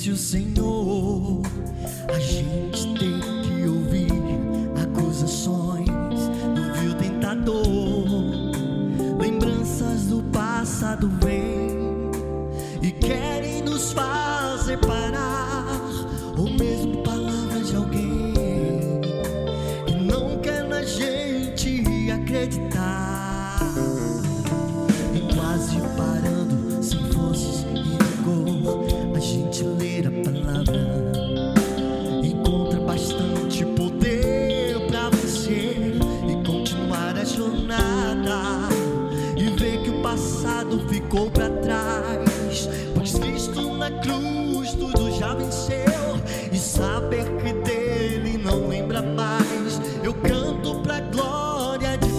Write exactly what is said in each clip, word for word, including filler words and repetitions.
o Senhor, a gente tem que ouvir acusações do vil tentador. Lembranças do passado vêm e querem nos fazer parar, ou mesmo palavras de alguém que não quer na gente acreditar. E quase parando, sem forças e vigor, a gente ler a palavra encontra bastante poder pra vencer e continuar a jornada, e ver que o passado ficou pra trás, pois Cristo na cruz tudo já venceu, e saber que dele não lembra mais. Eu canto pra glória de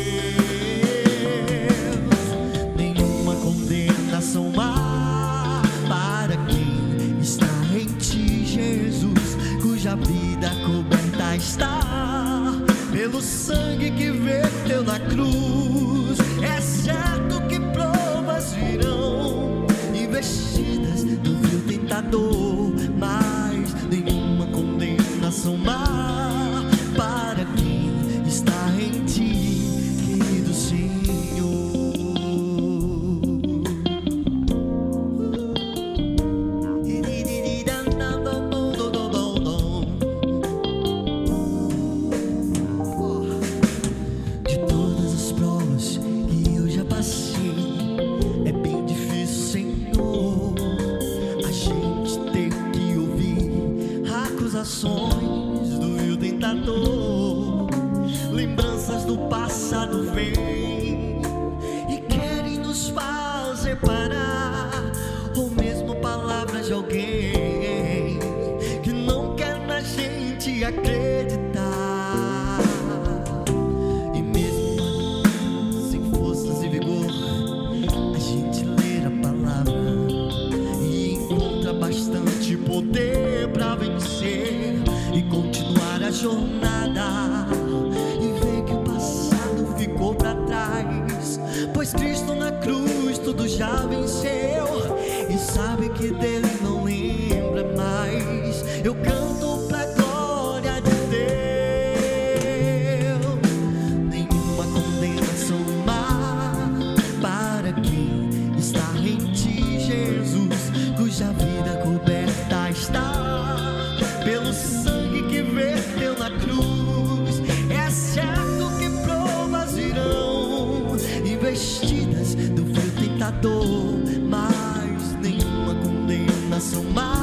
Deus. Nenhuma condenação há para quem está em ti, Jesus, cuja vida coberta está pelo sangue que verteu na cruz. É certo que provas virão, investidas do vil tentador, mas nenhuma condenação há para quem está em ti, querido Senhor. De todas as provas que eu já passei, é bem difícil, Senhor, a gente ter que ouvir acusações do vil tentador. Lembranças do passado vêm e querem nos fazer parar, ou mesmo palavras de alguém que não quer na gente acreditar. E mesmo sem forças e vigor, a gente lê a palavra e encontra bastante poder pra vencer e continuar a jornada, e ver que o passado ficou pra trás, pois Cristo na cruz tudo já venceu, e sabe que dele não lembra mais. Eu canto pra glória de Deus. Nenhuma condenação há para quem está em ti, Jesus, cuja vida coberta está pelo sangue que verteu na cruz. É certo que provas virão, investidas do vil tentador, mas nenhuma condenação mais